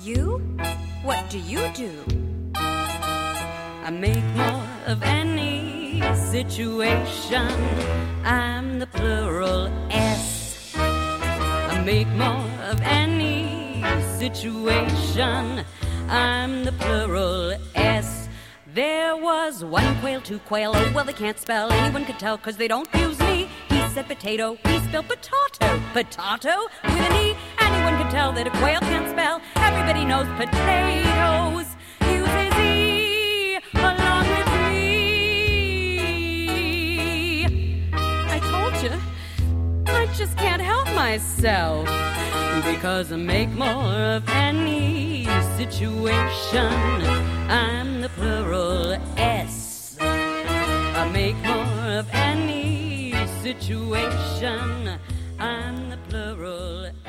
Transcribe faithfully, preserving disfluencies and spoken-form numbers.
you? What do you do? I make more of any situation. I'm the plural S. I make more of any situation. I'm the plural S. There was one quail, two quail, oh well they can't spell. Anyone could tell cause they don't use me. He said potato, he spelled potato. Potato with an E. Anyone could tell that a quail can't spell. Everybody knows potatoes uses E along with me. I told you, I just can't help myself. Because I make more of any situation. I'm the plural S. I make more of any situation. I'm the plural S.